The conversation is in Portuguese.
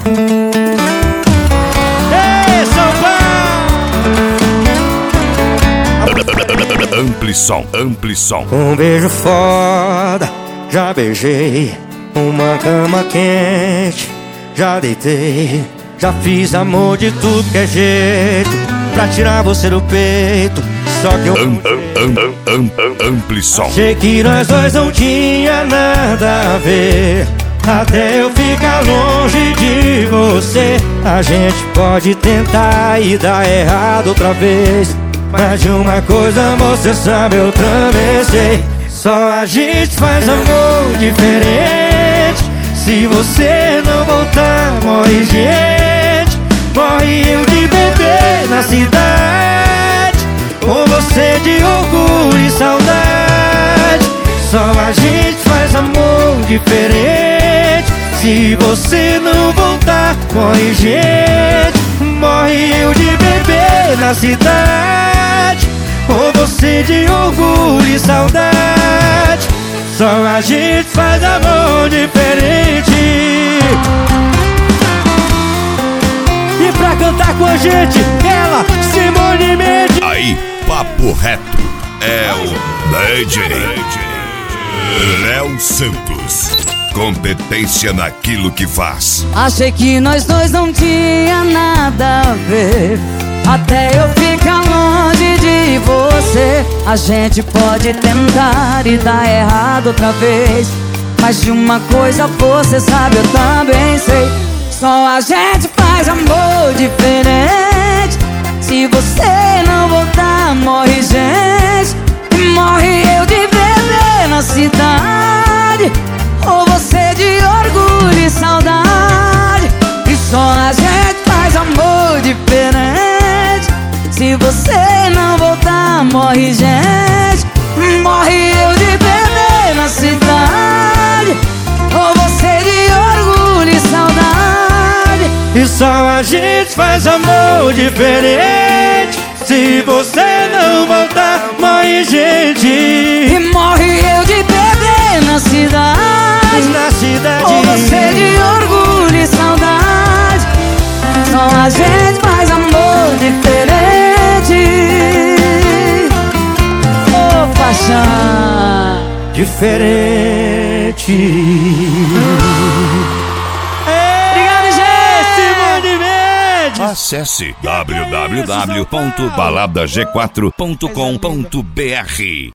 Ei, São Paulo! Ampli som. Um beijo foda, já beijei. Uma cama quente, já deitei. Já fiz amor de tudo que é jeito pra tirar você do peito. Só que eu Ampli som. achei que nós dois não tinha nada a ver, até eu ficar longe de você. A gente pode tentar e dar errado outra vez, mas de uma coisa você sabe, eu também sei. Só a gente faz amor diferente. Se você não voltar, morre gente. Morre eu de bebê na cidade, com você de orgulho e saudade. Só a gente faz amor diferente. Se você não voltar, morre gente. Morre eu de bebê na cidade, com você de orgulho e saudade. Só a gente faz amor diferente. E pra cantar com a gente, ela, Simone Mendes. Aí, papo reto, é o DJ Léo Santos. Competência naquilo que faz. Achei que nós dois não tinha nada a ver, até eu ficar longe de você. A gente pode tentar e dar errado outra vez, mas de uma coisa você sabe, eu também sei. Só a gente faz amor diferente. Se você não voltar, morre gente. Morre eu de bebê na cidade, ou você de orgulho e saudade. E só a gente faz amor diferente. Se você não voltar, morre gente. Morre eu de bebê na cidade, ou você de orgulho e saudade. E só a gente faz amor diferente. Se você não voltar, morre gente. E morre eu de bebê na cidade, Na cidade, ou você de orgulho e saudade. Só a gente faz amor diferente. Ô, paixão diferente. Obrigado, gente! Simone Mendes. Acesse www.baladag4.com.br